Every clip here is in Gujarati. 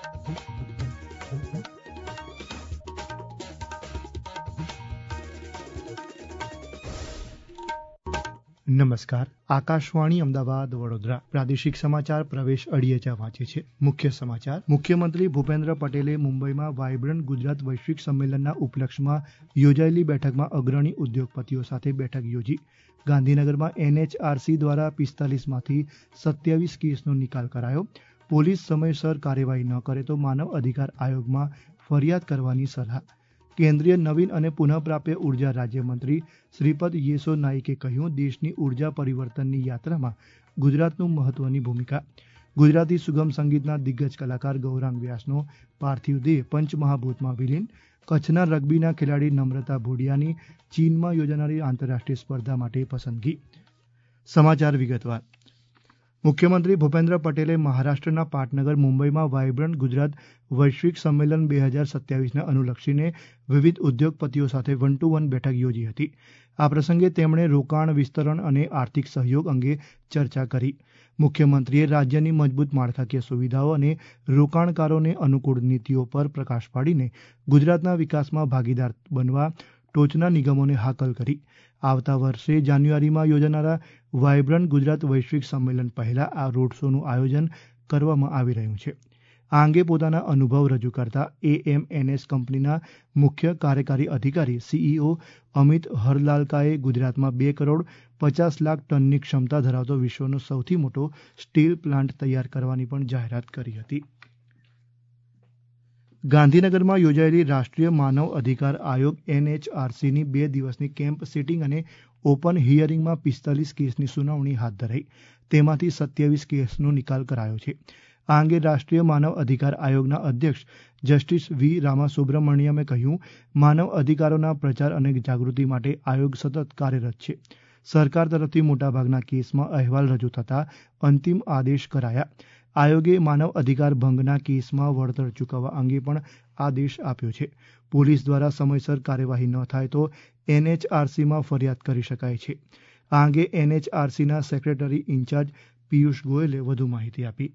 નમસ્કાર. આકાશવાણી અમદાવાદ વડોદરા પ્રાદેશિક સમાચાર પ્રવેશ અડિયેચા વાંચે છે. મુખ્ય સમાચાર. મુખ્યમંત્રી ભૂપેન્દ્ર પટેલે મુંબઈમાં વાયબ્રન્ટ ગુજરાત વૈશ્વિક સંમેલનના ઉપલક્ષમાં યોજાયેલી બેઠકમાં અગ્રણી ઉદ્યોગપતિઓ સાથે બેઠક યોજી. ગાંધીનગરમાં NHRC દ્વારા 45માંથી 27 કેસનો નિકાલ કરાયો. પોલીસ સમયસર કાર્યવાહી ન કરે તો માનવ અધિકાર આયોગમાં ફરિયાદ કરવાની સલાહ. કેન્દ્રીય નવીન અને પુનઃપ્રાપ્ય ઉર્જા રાજ્યમંત્રી શ્રીપદ યેસો નાઇકે કહ્યું, દેશની ઉર્જા પરિવર્તનની યાત્રામાં ગુજરાતનું મહત્વની ભૂમિકા. ગુજરાતી સુગમ સંગીતના દિગ્ગજ કલાકાર ગૌરાંગ વ્યાસનો પાર્થિવ દેહ પંચમહાભૂતમાં વિલીન. કચ્છના રગ્બીના ખેલાડી નમ્રતા ભુડિયાની ચીનમાં યોજાનારી આંતરરાષ્ટ્રીય સ્પર્ધા માટે પસંદગી. સમાચાર વિગતવાર. મુખ્યમંત્રી ભૂપેન્દ્ર પટેલે મહારાષ્ટ્રના પાટનગર મુંબઈમાં વાયબ્રન્ટ ગુજરાત વૈશ્વિક સંમેલન 2027ને અનુલક્ષીને વિવિધ ઉદ્યોગપતિઓ સાથે 1-to-1 બેઠક યોજી હતી. આ પ્રસંગે તેમણે રોકાણ, વિસ્તરણ અને આર્થિક સહયોગ અંગે ચર્ચા કરી. મુખ્યમંત્રીએ રાજ્યની મજબૂત માળખાકીય સુવિધાઓ અને રોકાણકારોને અનુકૂળ નીતિઓ પર પ્રકાશ પાડીને ગુજરાતના વિકાસમાં ભાગીદાર બનવા ટોચના નિગમોને હાકલ કરી. આવતા વર્ષે જાન્યુઆરીમાં યોજાનારા વાયબ્રન્ટ ગુજરાત વૈશ્વિક સંમેલન પહેલા આ રોડ શોનું આયોજન કરવામાં આવી રહ્યું છે. આ અંગે પોતાના અનુભવ રજૂ કરતા AMNS કંપનીના મુખ્ય કાર્યકારી અધિકારી CEO અમિત હરલાલકાએ ગુજરાતમાં 2 કરોડ 50 લાખ ટનની ક્ષમતા ધરાવતો વિશ્વનો સૌથી મોટો સ્ટીલ પ્લાન્ટ તૈયાર કરવાની પણ જાહેરાત કરી હતી. ગાંધીનગરમાં યોજાયેલી રાષ્ટ્રીય માનવ અધિકાર આયોગ NHRCની 2 દિવસની કેમ્પ સિટિંગ અને ઓપન હિયરિંગમાં 45 કેસની સુનાવણી હાથ ધરાઈ. તેમાંથી 27 કેસનો નિકાલ કરાયો છે. આ અંગે રાષ્ટ્રીય માનવ અધિકાર આયોગના અધ્યક્ષ જસ્ટિસ V. રામાસુબ્રમણ્યમે કહ્યું, માનવ અધિકારોના પ્રચાર અને જાગૃતિ માટે આયોગ સતત કાર્યરત છે. સરકાર તરફથી મોટાભાગના કેસમાં અહેવાલ રજૂ થતા અંતિમ આદેશ કરાયા. આયોગે માનવ અધિકાર ભંગના કેસમાં વળતર ચૂકવવા અંગે પણ આદેશ આપ્યો છે. પોલીસ દ્વારા સમયસર કાર્યવાહી ન થાય તો NHRCમાં ફરિયાદ કરી શકાય છે. આ અંગે NHRCના સેક્રેટરી ઇન્ચાર્જ પિયુષ ગોયલે વધુ માહિતી આપી.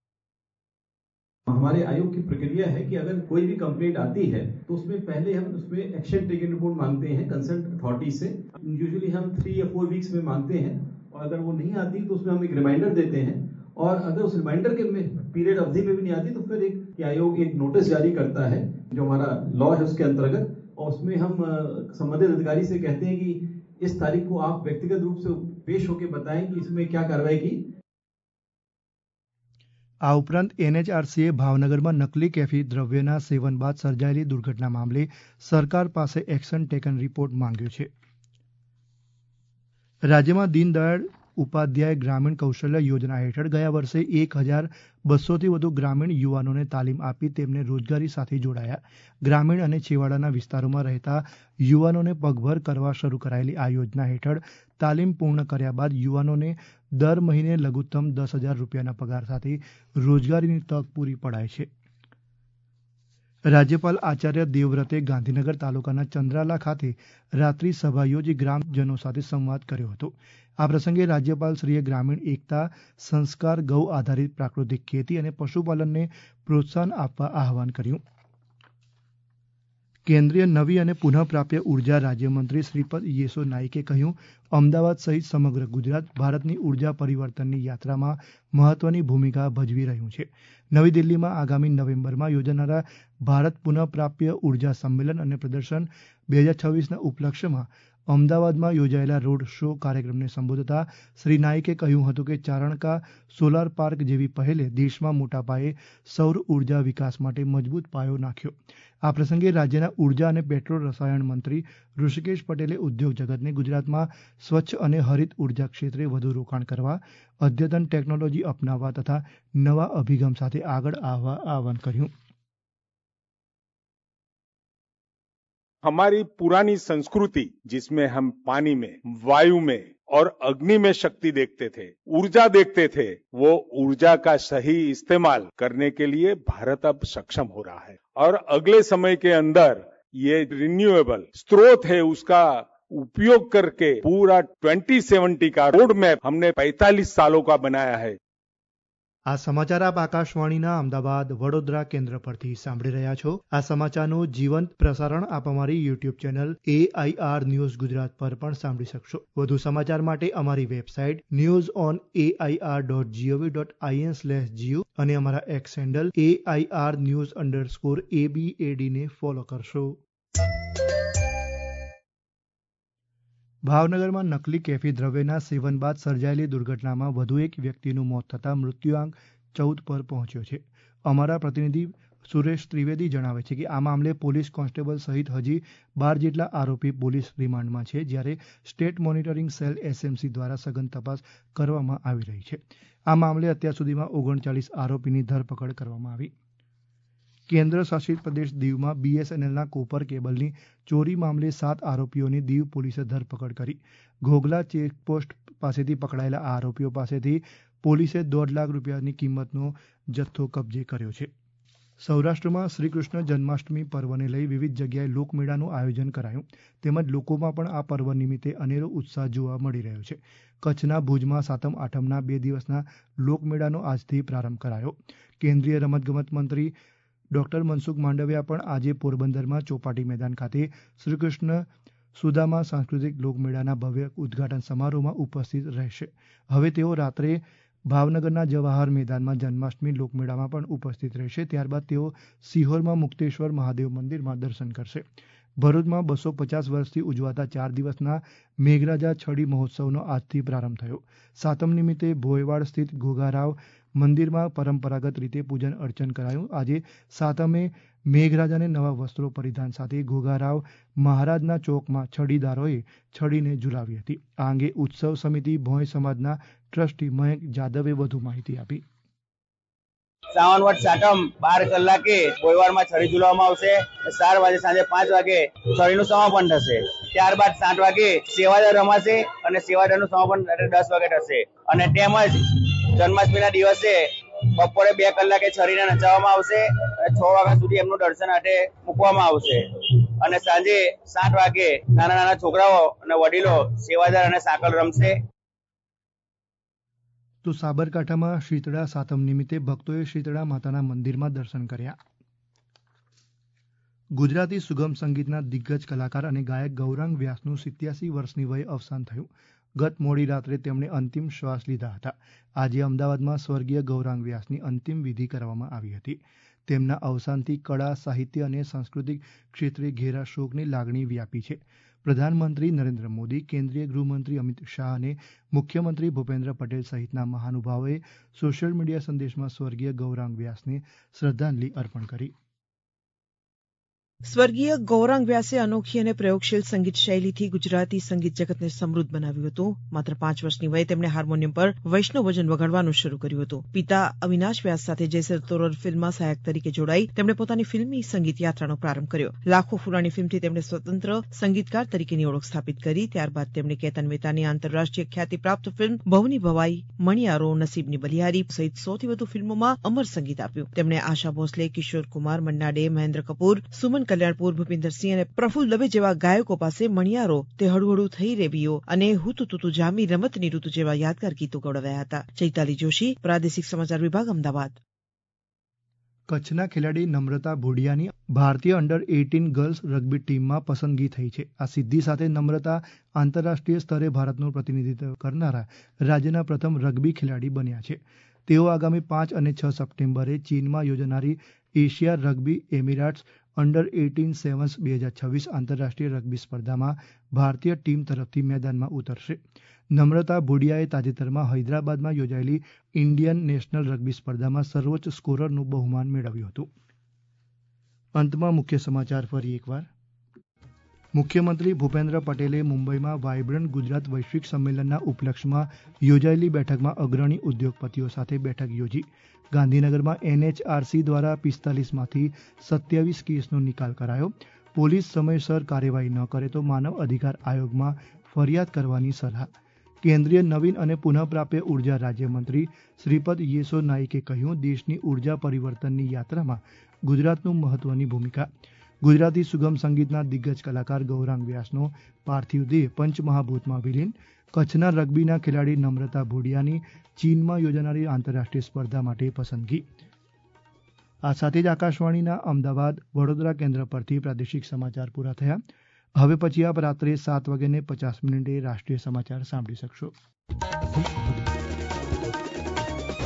हमारे आयोग की प्रक्रिया है कि अगर कोई भी कंप्लेंट आती है तो उसमें पहले हम उसमें एक्शन टेकन रिपोर्ट मांगते हैं कंसर्न अथॉरिटी से. यूजुअली हम 3 या 4 वीक्स में मांगते हैं और अगर वो नहीं आती तो उसमें हम एक रिमाइंडर देते हैं और अगर उस रिमाइंडर के पीरियड अवधि में भी नहीं आती तो फिर एक आयोग एक नोटिस जारी करता है जो हमारा लॉ है उसके अंतर्गत, और उसमें हम संबंधित अधिकारी से कहते हैं कि इस तारीख को आप व्यक्तिगत रूप से पेश होकर बताएं कि इसमें क्या कार्रवाई की. આ ઉપરાંત NHRCએ ભાવનગરમાં નકલી કેફી દ્રવ્યના સેવન બાદ સર્જાયેલી દુર્ઘટના મામલે સરકાર પાસે એક્શન ટેકન રિપોર્ટ માંગ્યો છે. રાજ્યમાં દીનદયાળ ઉપાધ્યાય ગ્રામીણ કૌશલ્ય યોજના હેઠળ ગયા વર્ષે 1200થી વધુ ગ્રામીણ યુવાનોને તાલીમ આપી તેમને રોજગારી સાથે જોડાયા. ગ્રામીણ અને છેવાડાના વિસ્તારોમાં રહેતા યુવાનોને પગભર કરવા શરૂ કરાયેલી આ યોજના હેઠળ તાલીમ પૂર્ણ કર્યા બાદ યુવાનોને દર મહિને લઘુત્તમ 10,000 રૂપિયાના પગાર સાથે રોજગારીની તક પૂરી પડાય છે. રાજ્યપાલ આચાર્ય દેવવ્રતે ગાંધીનગર તાલુકાના ચંદ્રાલા ખાતે રાત્રિ સભા યોજી ગ્રામજનો સાથે સંવાદ કર્યો હતો. આ પ્રસંગે રાજ્યપાલશ્રીએ ગ્રામીણ એકતા, સંસ્કાર, ગૌ આધારિત પ્રાકૃતિક ખેતી અને પશુપાલનને પ્રોત્સાહન આપવા આહવાન કર્યું. કેન્દ્રીય નવી અને પુનઃપ્રાપ્ય ઉર્જા રાજ્યમંત્રી શ્રીપદ યેસો નાઇકે કહ્યું, અમદાવાદ સહિત સમગ્ર ગુજરાત ભારતની ઉર્જા પરિવર્તનની યાત્રામાં મહત્વની ભૂમિકા ભજવી રહ્યું છે. નવી દિલ્હીમાં આગામી નવેમ્બરમાં યોજાનારા ભારત પુનઃપ્રાપ્ય ઉર્જા સંમેલન અને પ્રદર્શન 2026ના ઉપલક્ષ્યમાં અમદાવાદમાં યોજાયેલા રોડ શો કાર્યક્રમને સંબોધતા શ્રી નાઇકે કહ્યું હતું કે ચારણકા સોલાર પાર્ક જેવી પહેલે દેશમાં મોટા પાયે સૌર ઉર્જા વિકાસ માટે મજબૂત પાયો નાખ્યો. આ પ્રસંગે રાજ્યના ઉર્જા અને પેટ્રોલ રસાયણ મંત્રી ઋષિકેશ પટેલે ઉદ્યોગ જગતને ગુજરાતમાં સ્વચ્છ અને હરિત ઉર્જા ક્ષેત્રે વધુ રોકાણ કરવા, અદ્યતન ટેકનોલોજી અપનાવવા તથા નવા અભિગમ સાથે આગળ આવવા આહવાન કર્યું. हमारी पुरानी संस्कृति जिसमें हम पानी में, वायु में और अग्नि में शक्ति देखते थे, ऊर्जा देखते थे, वो ऊर्जा का सही इस्तेमाल करने के लिए भारत अब सक्षम हो रहा है और अगले समय के अंदर ये रिन्यूएबल स्रोत है उसका उपयोग करके पूरा 2070 का रोड मैप हमने 45 सालों का बनाया है. આ સમાચાર આપ આકાશવાણીના અમદાવાદ વડોદરા કેન્દ્ર પરથી સાંભળી રહ્યા છો. આ સમાચારનું જીવંત પ્રસારણ આપ અમારી YouTube channel AIR news Gujarat પર પણ સાંભળી શકશો. વધુ સમાચાર માટે અમારી વેબસાઇટ newsonair.gov.in/gu અને અમારા એક્સ હેન્ડલ AIR_news_ABAD ને ફોલો કરશો. ભાવનગરમાં નકલી કેફી દ્રવ્યના સેવન બાદ સર્જાયેલી દુર્ઘટનામાં વધુ એક વ્યક્તિનું મોત થતાં મૃત્યુઆંક 14 પર પહોંચ્યો છે. અમારા પ્રતિનિધિ સુરેશ ત્રિવેદી જણાવે છે કે આ મામલે પોલીસ કોન્સ્ટેબલ સહિત હજી 12 જેટલા આરોપી પોલીસ રિમાન્ડમાં છે, જ્યારે સ્ટેટ મોનિટરિંગ સેલ SMC દ્વારા સઘન તપાસ કરવામાં આવી રહી છે. આ મામલે અત્યાર સુધીમાં 39 આરોપીની ધરપકડ કરવામાં આવી. કેન્દ્ર શાસિત પ્રદેશ દીવમાં BSNLના કોપર કેબલની ચોરી મામલે 7 આરોપીઓની દીવ પોલીસે ધરપકડ કરી. ઘોઘલા ચેકપોસ્ટ પાસેથી પકડાયેલા આ આરોપીઓ પાસેથી પોલીસે 1.5 લાખ રૂપિયાની કિંમતનો જથ્થો કબજે કર્યો છે. સૌરાષ્ટ્રમાં શ્રીકૃષ્ણ જન્માષ્ટમી પર્વને લઈ વિવિધ જગ્યાએ લોકમેળાનું આયોજન કરાયું, તેમજ લોકોમાં પણ આ પર્વ નિમિત્તે અનેરો ઉત્સાહ જોવા મળી રહ્યો છે. કચ્છના ભુજમાં સાતમ આઠમના 2 દિવસના લોકમેળાનો આજથી પ્રારંભ કરાયો. કેન્દ્રીય રમતગમત મંત્રી ડોક્ટર મનસુખ માંડવિયા પણ આજે પોરબંદરમાં ચોપાટી મેદાન ખાતે શ્રીકૃષ્ણ સુદામા સાંસ્કૃતિક લોકમેળાના ભવ્ય ઉદ્ઘાટન સમારોહમાં ઉપસ્થિત રહેશે. હવે તેઓ રાત્રે ભાવનગરના જવાહર મેદાનમાં જન્માષ્ટમી લોકમેળામાં પણ ઉપસ્થિત રહેશે. ત્યારબાદ તેઓ સિહોરમાં મુક્તેશ્વર મહાદેવ મંદિરમાં દર્શન કરશે. ભરૂચમાં 250 વર્ષથી ઉજવાતા 4 દિવસના મેઘરાજા છડી મહોત્સવનો આજથી પ્રારંભ થયો. સાતમ નિમિત્તે ભોયવાડ સ્થિત ઘોઘારાવ મંદિરમાં પરંપરાગત રીતે પૂજન અર્ચન કરાયું. આજે સાતમે મેઘરાજાને નવા વસ્ત્રો પરિધાન સાથે ઘોઘારાવ મહારાજના ચોકમાં છડીદારોએ છડીને ઝુલાવી હતી. આ અંગે ઉત્સવ સમિતિ ભોય સમાજના ટ્રસ્ટી મયંક જાદવે વધુ માહિતી આપી. શ્રાવણ વટ સાતમ 12 કલાકે ભોયવાડમાં છડી ઝુલાવવામાં આવશે. 4 વાગે સાંજે 5 વાગે છડીનું સમાપન થશે. ત્યારબાદ 7 વાગે સેવાદાર રમાશે અને સેવાદારનું સમાપન 10 વાગે થશે. અને તેમજ જન્માષ્ટમીના દિવસે બપોરે 2 કલાકે છરીને નચાવવામાં આવશે અને 6 વાગ્યા સુધી એમનું દર્શન માટે મૂકવામાં આવશે. અને સાંજે 7 વાગે નાના છોકરાઓ અને વડીલો સેવાદાર અને સાકળ રમશે. તો સાબરકાંઠામાં શીતળા સાતમ નિમિત્તે ભક્તોએ શીતળા માતાના મંદિરમાં દર્શન કર્યા. ગુજરાતી સુગમ સંગીતના દિગ્ગજ કલાકાર અને ગાયક ગૌરાંગ વ્યાસનું 87 વર્ષની વયે અવસાન થયું. ગત મોડી રાત્રે તેમણે અંતિમ શ્વાસ લીધા હતા. આજે અમદાવાદમાં સ્વર્ગીય ગૌરાંગ વ્યાસની અંતિમ વિધિ કરવામાં આવી હતી. તેમના અવસાનથી કળા, સાહિત્ય અને સાંસ્કૃતિક ક્ષેત્રે ઘેરા શોકની લાગણી વ્યાપી છે. પ્રધાનમંત્રી નરેન્દ્ર મોદી, કેન્દ્રીય ગૃહમંત્રી અમિત શાહ અને મુખ્યમંત્રી ભૂપેન્દ્ર પટેલ સહિતના મહાનુભાવોએ સોશિયલ મીડિયા સંદેશમાં સ્વર્ગીય ગૌરાંગ વ્યાસને શ્રદ્ધાંજલિ અર્પણ કરી. સ્વર્ગીય ગૌરાંગ વ્યાસે અનોખી અને પ્રયોગશીલ સંગીત શૈલીથી ગુજરાતી સંગીત જગતને સમૃદ્ધ બનાવ્યું હતું. માત્ર 5 વર્ષની વયે તેમણે હાર્મોનિયમ પર વૈષ્ણવ ભજન વગાડવાનું શરૂ કર્યું હતું. પિતા અવિનાશ વ્યાસ સાથે જયસર તોરલ ફિલ્મમાં સહાયક તરીકે જોડાઈ તેમણે પોતાની ફિલ્મી સંગીત યાત્રાનો પ્રારંભ કર્યો. લાખો ફૂલાણી ફિલ્મથી તેમણે સ્વતંત્ર સંગીતકાર તરીકેની ઓળખ સ્થાપિત કરી. ત્યારબાદ તેમણે કેતન મહેતાની આંતરરાષ્ટ્રીય ખ્યાતિ પ્રાપ્ત ફિલ્મ ભવની ભવાઈ, મણિયારો, નસીબની બલિહારી સહિત 100 થી વધુ ફિલ્મોમાં અમર સંગીત આપ્યું. તેમણે આશા ભોસલે, કિશોર કુમાર, મન્ના ડે, મહેન્દ્ર કપૂર, સુમન કલ્યાણપુર, ભૂપિન્દરસિંહ અને પ્રફુલ્લ દવે જેવા ગાયકો પાસે મણિયારો, તે હળુહળુ થઈ રેવીઓ અને હુતુ તુતુ જામી, રમતની ઋતુ જેવા યાદગાર ગીતો ગવડાવ્યા હતા. ચૈતાલી જોશી, પ્રાદેશિક સમાચાર વિભાગ, અમદાવાદ. કચ્છના ખેલાડી નમ્રતા ભોડિયાની ભારતીય અંડર-18 ગર્લ્સ રગ્બી ટીમમાં પસંદગી થઈ છે. આ સિદ્ધિ સાથે નમ્રતા આંતરરાષ્ટ્રીય સ્તરે ભારતનું પ્રતિનિધિત્વ કરનારા રાજ્યના પ્રથમ રગ્બી ખેલાડી બન્યા છે. તેઓ આગામી 5 અને 6 સપ્ટેમ્બરે ચીનમાં યોજાનારી એશિયા રગ્બી એમિરાટ્સ અંડર-18 સેવન્સ 2026 આંતરરાષ્ટ્રીય રગ્બી સ્પર્ધામાં ભારતીય ટીમ તરફથી મેદાનમાં ઉતરશે. નમ્રતા ભોડિયાએ તાજેતરમાં હૈદરાબાદમાં યોજાયેલી ઇન્ડિયન નેશનલ રગ્બી સ્પર્ધામાં સર્વોચ્ચ સ્કોરરનું બહુમાન મેળવ્યું હતું. અંતમાં મુખ્ય સમાચાર ફરી એકવાર. મુખ્યમંત્રી ભૂપેન્દ્ર પટેલે મુંબઈમાં વાયબ્રન્ટ ગુજરાત વૈશ્વિક સંમેલનના ઉપલક્ષ્યમાં યોજાયેલી બેઠકમાં અગ્રણી ઉદ્યોગપતિઓ સાથે બેઠક યોજી. ગાંધીનગરમાં NHRC દ્વારા 45માંથી 27 કેસનો નિકાલ કરાયો. પોલીસ સમયસર કાર્યવાહી ન કરે તો માનવ અધિકાર આયોગમાં ફરિયાદ કરવાની સલાહ. કેન્દ્રીય નવીન અને પુનઃપ્રાપ્ય ઉર્જા રાજ્યમંત્રી શ્રીપદ યેસો નાઇકે કહ્યું, દેશની ઉર્જા પરિવર્તનની યાત્રામાં ગુજરાતનું મહત્વની ભૂમિકા. ગુજરાતી સુગમ સંગીતના દિગ્ગજ કલાકાર ગૌરાંગ વ્યાસનો પાર્થિવ દેહ પંચમહાભૂતમાં વિલીન. કચ્છના રગ્બીના ખેલાડી નમ્રતા ભોડિયાની ચીનમાં યોજાનારી આંતરરાષ્ટ્રીય સ્પર્ધા માટે પસંદગી. આ સાથે જ આકાશવાણીના અમદાવાદ વડોદરા કેન્દ્ર પરથી પ્રાદેશિક સમાચાર પૂરા થયા. હવે પછી આપ રાત્રે 7:50 રાષ્ટ્રીય સમાચાર સાંભળી શકશો.